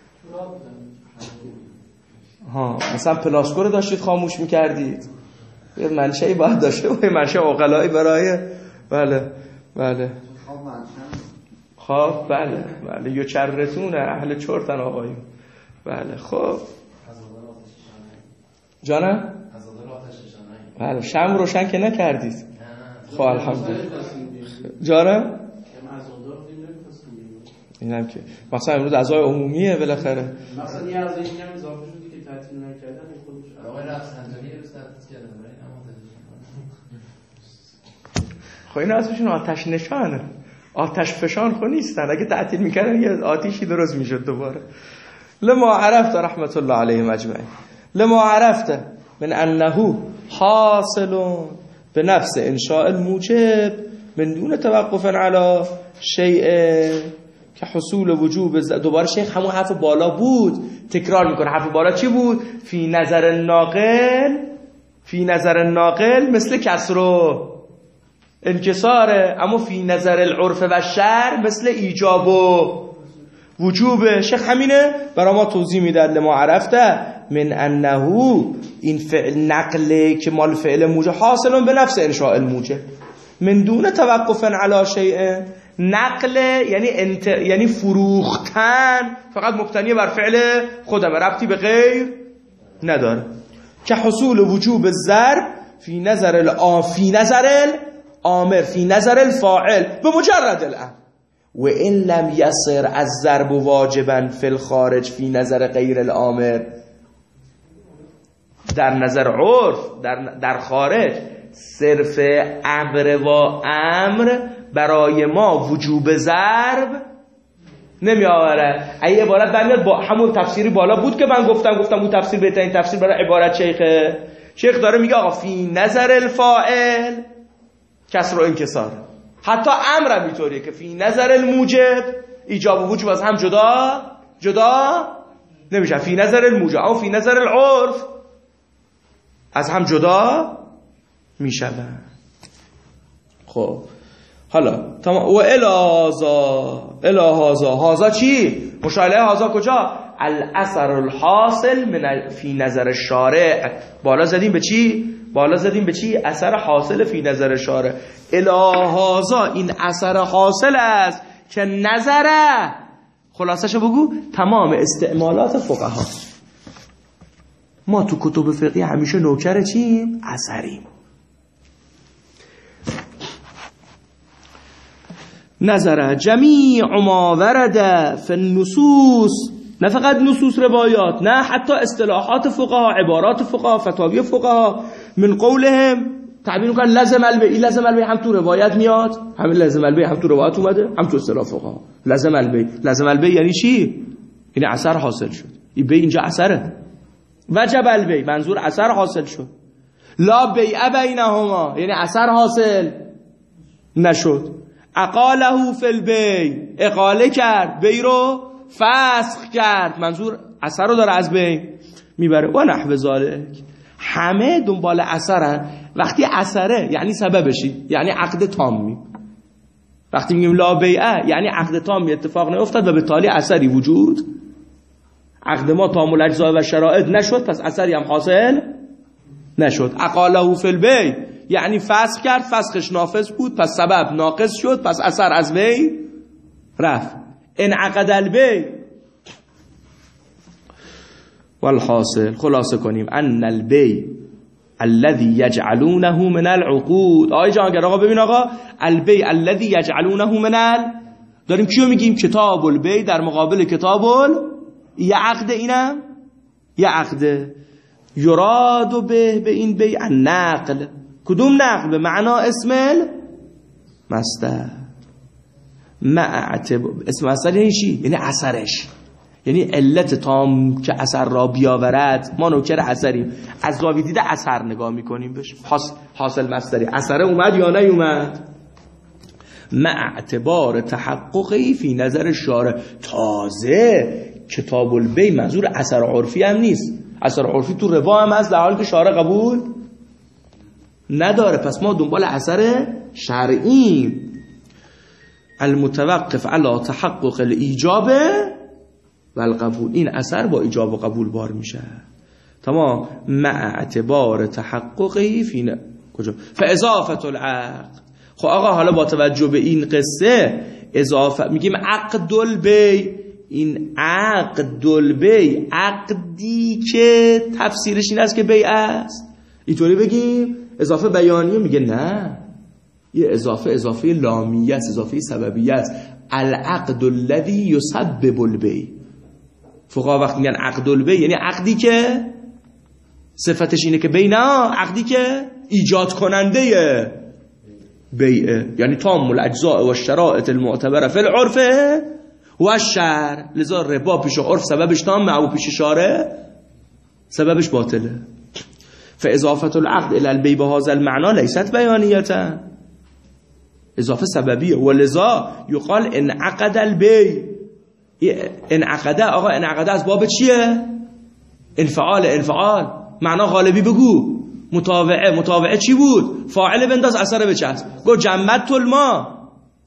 ها، مثلا پلاسکو رو داشتید خاموش میکردید، یه منشأی باید داشته باشه، منشأ عقلایی برای بله خب بله یو چرتونه اهل چرتن آقایون. بله خب جانم بله شمع روشن که نکردید. خب الحمدلله جانم اینم که مثلا امروز عزای عمومیه بالاخره،
مثلا یه عزای دیگه هم اضافه شده که تعطیل نکردن خودش
آقای رفسنجانی رو تعطیل کردن برای نماز.
خب این اسمشون آتش نشانه، آتش فشان خو نیستن. اگه تعطیل میکردن یه آتیشی درست میشد دوباره. لما عرفت رحمت الله علیهم اجمعین، لما عرفت من انه حاصل به نفس انشاء الموجب من دون توقف علی شیء که حصول وجوب دوباره شیخ همون حرف بالا بود تکرار میکنه. حرف بالا چی بود؟ فی نظر الناقل مثل کسر و انکساره، اما فی نظر العرف و شرع مثل ایجاب و وجوب. شیخ همینه برای ما توضیح میده. لما عرفته من انه این فعل نقله که مال فعل موجب حاصل به نفس انشاء الموجب من دون توقف علی شیء. نقل یعنی فروختن فقط مبتنی بر فعل خودم، ربطی به غیر نداره. که حصول وجوب الضرب فی نظر الامر فی نظر الفاعل به مجرد الامر و ان لم یصر الضرب واجبا فی الخارج فی نظر غیر الامر. در نظر عرف در خارج صرف امر و امر برای ما وجوب ضرب نمی آوره. این عبارت برمیاد با همون تفسیری بالا بود که من گفتم اون تفسیر بهترین تفسیر برای عبارت شیخ داره میگه آقا فی نظر الفاعل کسر و انکسار. حتی امر هم اینطوریه که فی نظر الموجب ایجاب و وجوب از هم جدا نمیشه. فی نظر الموجب اما فی نظر العرف از هم جدا میشن. خب حالا تمام. و هازا چی؟ مشاهله هازا کجا؟ الاثر الحاصل من فی نظر الشارع. بالا زدیم به چی؟ اثر حاصل فی نظر شارع. هازا این اثر حاصل است که نظره خلاصش بگو تمام استعمالات فقها. ما تو کتب فقهی همیشه نوکر چیم؟ اثریم. نظر جمیع ما ورد فی النصوص، نه فقط نصوص روایات، نه حتی اصطلاحات فقها، عبارات فقها، فتاوی فقها. من قولهم تعبیر کن لازم البیع هم تو روایت میاد، همین لازم البیع هم تو روایت اومده، هم تو اصطلاح فقها. لازم البیع یعنی چی؟ یعنی اثر حاصل شد. این بیع اینجا اثره. وجب البیع منظور اثر حاصل شد. لا بیع بینهما یعنی اثر حاصل نشد. اقاله فی البیع اقاله کرد، بیع رو فسخ کرد، منظور اثر رو داره از بیع میبره. و نحو ذالک. همه دنبال اثرن. وقتی اثره یعنی سببشی، یعنی عقد تامی. وقتی میگیم لا بیعه یعنی عقد تامی اتفاق نیفتاد و به تالی اثری وجود عقد ما تام الاجزاء و شرایط نشد، پس اثری هم حاصل نشد. اقاله فی البیع یعنی فسخ کرد، فسخش نافذ بود، پس سبب ناقص شد، پس اثر از وی رفت. انعقد البیع. والحاصل خلاصه کنیم ان البیع الذي یجعلونه من العقود. آقای جهانگیر آقا ببین آقا، البیع الذي یجعلونه من داریم کیو میگیم؟ کتاب البیع در مقابل کتاب یه عقد. اینم یه عقد. یراد به این بیع النقل. کدوم نقل؟ به معنا اسم مصدر. اسم مصدر یعنی چی؟ یعنی اثرش، یعنی علت تام که اثر را بیاورد. ما نوکر اثریم، از زاویه دید اثر نگاه میکنیم بهش. حاصل مصدری اثر اومد یا نیومد. مع اعتبار تحققی فی نظر شارع. تازه کتاب البیع منظور اثر عرفی هم نیست. اثر عرفی تو روا هم هست، در حالی که شارع قبول نداره. پس ما دنبال اثر شرعی. المتوقف علی تحقق الایجاب و القبول. این اثر با ایجاب و قبول بار میشه. تمام. مع اعتبار تحققی فی کجا؟ فاضافه العقد. خب آقا حالا با توجه به این قصه اضافه میگیم عقد البیع. این عقد البیع عقدی که تفسیرش این است که بیع است، اینطوری بگیم اضافه بیانیه؟ میگه نه، یه اضافه لامیه است، اضافه سببیه است. العقد الذی یسبب البیع. فقها وقتی میگن عقد البیع یعنی عقدی که صفتش اینه که بیع، نه عقدی که ایجاد کننده بیعه، یعنی تام الاجزاء و الشرائط المعتبره فی العرف و الشرع. لذا ربا پیش عرف سببش تامه، او پیش شارع سببش باطله. فاضافه العقد الى البیع بهذا المعنى لیست بیانیه. اضافه سببیه. ولذا یقال انعقد البی. انعقد آقا انعقد از باب چیه؟ انفعال. معنا غالبی بگو. متابعه چی بود؟ فاعل بنداز اثر بچسب. گو جمدت الماء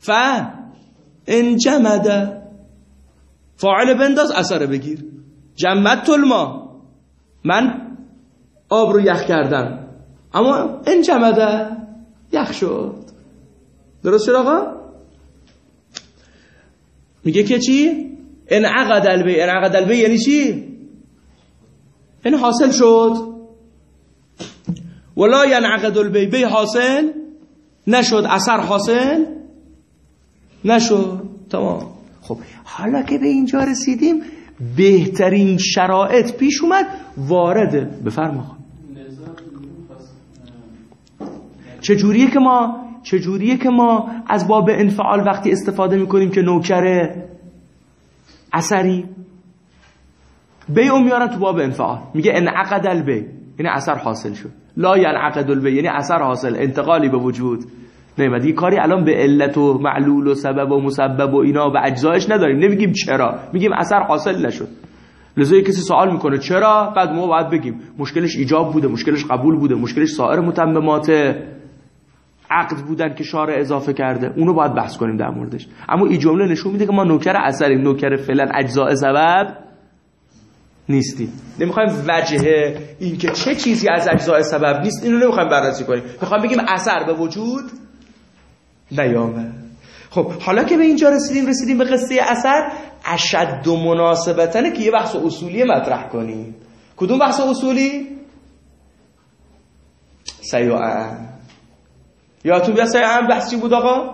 انجمد. فاعل بنداز اثر بگیر. جمدت الماء من آب رو یخ کردم، اما انجمد یخ شد. درست شد آقا؟ میگه که چی؟ انعقد البی یعنی چی؟ یعنی حاصل شد. ولا ینعقد البی حاصل نشد، اثر حاصل نشد. تمام. خب حالا که به اینجا رسیدیم بهترین شرایط پیش اومد وارده. بفرما. چجوریه که ما از باب انفعال وقتی استفاده میکنیم که نوکره اثری بی میارن تو باب انفعال، میگه انعقد البی یعنی اثر حاصل شد. لا ینعقد البی یعنی اثر حاصل، انتقالی به وجود نمیاد. دیگه کاری الان به علت و معلول و سبب و مسبب و اینا و اجزایش نداریم. نمیگیم چرا، میگیم اثر حاصل نشد. لذا کسی سوال میکنه چرا، بعد ما باید بگیم مشکلش ایجاب بوده، مشکلش قبول بوده، مشکلش سایر متممات عقد بودن که شارع اضافه کرده. اونو باید بحث کنیم در موردش. اما این جمله نشون میده که ما نوکر اثریم، نوکر فعلا اجزاء سبب نیستیم. نمیخوایم وجه این که چه چیزی از اجزاء سبب نیست اینو نمیخوایم بررسی کنیم. میخوایم بگیم اثر به وجود نیامد. خب حالا که به اینجا رسیدیم به قصه اثر، اشد و مناسبتنه که یه بحث اصولی مطرح کنیم. کدوم بحث اصولی؟ سیاعه. یادتون بیاد سیاعه بحثی بود آقا؟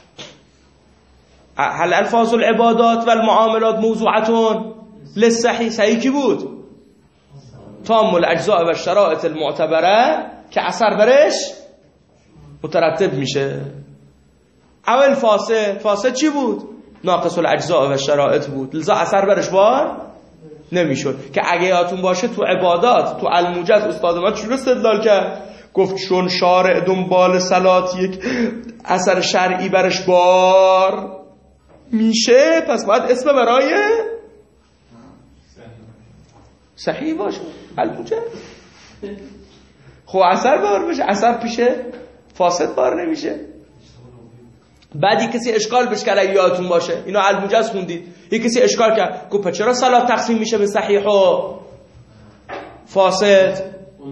هل الفاظ العبادات و المعاملات موضوعتون للصحیح. صحیح کی بود؟ تام الاجزاء و شرائط المعتبره که اثر برش مترتب میشه. اول فاسد چی بود؟ ناقص الاجزاء و شرائط بود، لذا اثر برش بار نمیشد. که اگه یادتون باشه تو عبادات تو الموجز استاد ما چی رو استدلال کرد؟ گفت چون شارع دنبال صلات یک اثر شرعی برش بار میشه، پس باید اسم برای صحیح باشه. الموجز خب اثر بار بشه، اثر پیشه فاسد بار نمیشه. بعدی کسی اشکال بهش کرد، اگه یادتون باشه اینو الموجز خوندید، یک کسی اشکال کرد گفت چرا صلات تقسیم میشه به صحیح و فاسد؟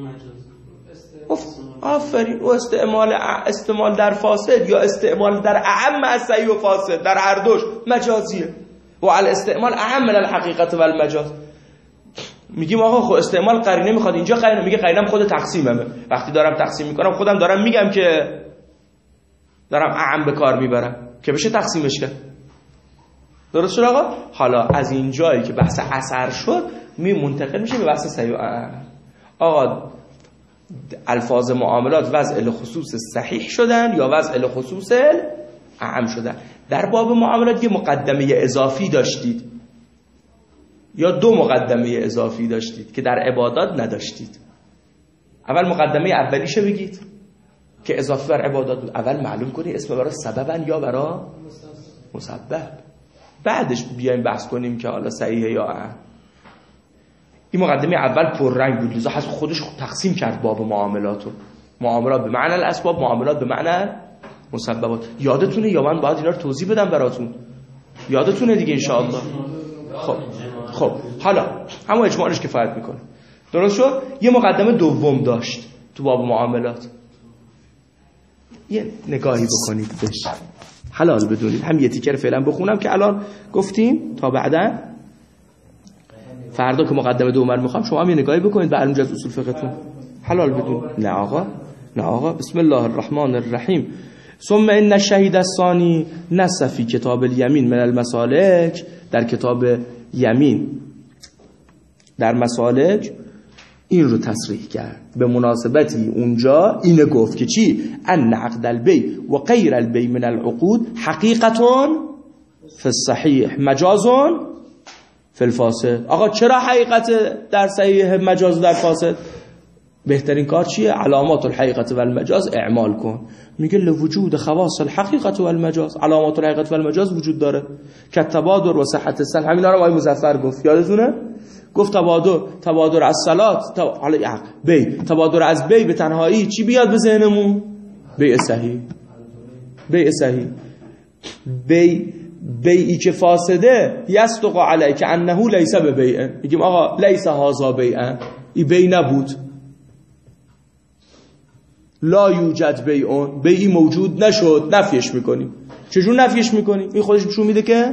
آفرین. و استعمال در فاسد یا استعمال در اعم از صحیح و فاسد در هر دوش مجازیه. و الاستعمال اعم من الحقیقت و المجاز. میگیم آقا خب استعمال قرینه میخواد، اینجا قرینه میگه قرینم خود تقسیممه. وقتی دارم تقسیم میکنم خودم دارم میگم که دارم اعم به کار میبرم که بشه تقسیمش کرد. درست شد آقا؟ حالا از این جایی که بحث اثر شد منتقل میشه به بحث صحیح و اعم. آقا الفاظ معاملات وضع لخصوص صحیح شدن یا وضع لخصوص اعم شدن. در باب معاملات یه مقدمه اضافی داشتید یا دو مقدمه اضافی داشتید که در عبادات نداشتید. اول مقدمه اولیشه بگید که اضافه بر عبادات بود. اول معلوم کنی اسم برای سببن یا برای مسبب، بعدش بیایم بحث کنیم که حالا صحیحه یا اعم. این مقدمه اول پررنگ بود، لذا خودش تقسیم کرد باب معاملاتو. معاملات به معنی الاسباب، معاملات به معنی مسببات. یادتونه یا من باید اینا رو توضیح بدم براتون؟ یادتونه دیگه انشاءالله. خب حالا همون اجمالش کفایت میکنه. درست شد؟ یه مقدمه دوم داشت تو باب معاملات، یه نگاهی بکنید بهش، حلال بدونید. هم یه تیکر فعلا بخونم که الان گفتیم تا بعدا فردا که مقدمه دوم رو میخوام شما هم یه نگاهی بکنید به علم از اصول فقهتون، حلال بدون. نه آقا بسم الله الرحمن الرحیم. ثم ان الشهید الثانی نص فی کتاب الیمین من المسالک. در کتاب یمین در مسالک این رو تصریح کرد. به مناسبتی اونجا اینه گفت که چی؟ ان عقد البی و غیر البی من العقود حقیقتون فی الصحیح مجازون فی الفاسد. آقا چرا حقیقت در صحیح مجاز در فاسد؟ بهترین کار چیه؟ علامات الحقیقت و المجاز اعمال کن. میگه لوجود خواص الحقیقت و المجاز، علامات الحقیقت و المجاز وجود داره که تبادر و صحت السلام. همینا رو آقای مظفر گفت، یادتونه؟ گفت تبادر از صلات، تبادر از بی به تنهایی چی بیاد به ذهنمون؟ بیع صحیح. بیع صحیح، بیعی که فاسده یصدق علیه که انه لیس ببیع. میگیم آقا لیس هذا بیعا، این بیع نبود. لا یوجد بیعون، بیعی موجود نشد، نفیش میکنیم. چجور نفیش میکنیم؟ این خودش نشون میده که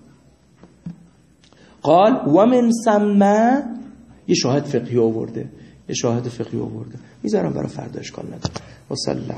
قال و من ثم یه شاهد فقهی آورده، میذارم برای فردا، اشکال نداره. و صلی الله